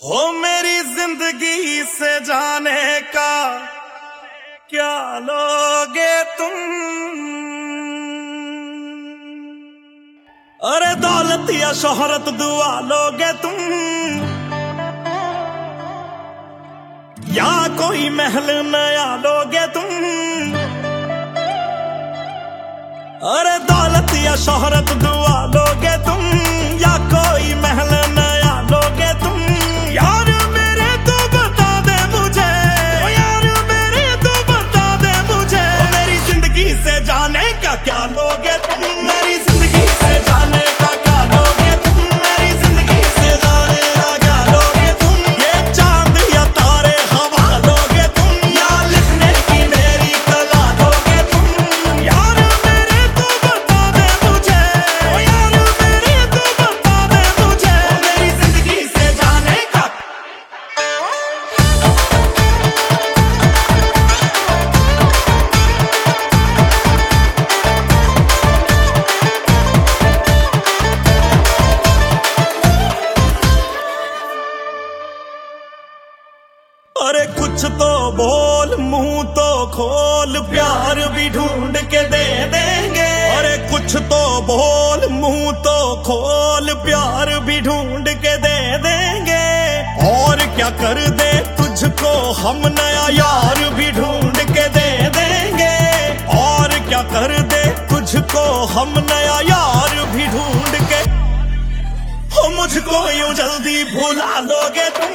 हो मेरी जिंदगी से जाने का क्या लोगे तुम। अरे दौलत या शोहरत दुआ लोगे तुम, या कोई महल नया लोगे तुम। अरे दौलत या शोहरत दुआ लोगे तुम, या कोई महल नया लोगे तुम। यार मेरे तो बता दे मुझे, ओ यार मेरे तो बता दे मुझे, मेरी जिंदगी से जाने का क्या लोगे तुम। मेरी जिंदगी से जाने का क्या लोगे तुम, मेरी जिंदगी से जाने का क्या लोगे तुम। ये चांद या तारे हवा लोगे तुम, या लिखने की मेरी कला लोगे तुम। यार मेरे तो बता दे मुझे, ओ यार मेरे तो बता दे मुझे, मेरी जिंदगी से जाने का। अरे कुछ तो बोल, मुंह तो खोल, प्यार भी ढूंढ के दे देंगे। अरे कुछ तो बोल, मुंह तो खोल, प्यार भी ढूंढ के दे देंगे। और क्या कर दे तुझको हम, नया यार भी ढूंढ के दे देंगे। और क्या कर दे तुझको हम, नया यार भी ढूंढ के। हो मुझको यूं जल्दी भुला लोगे तुम,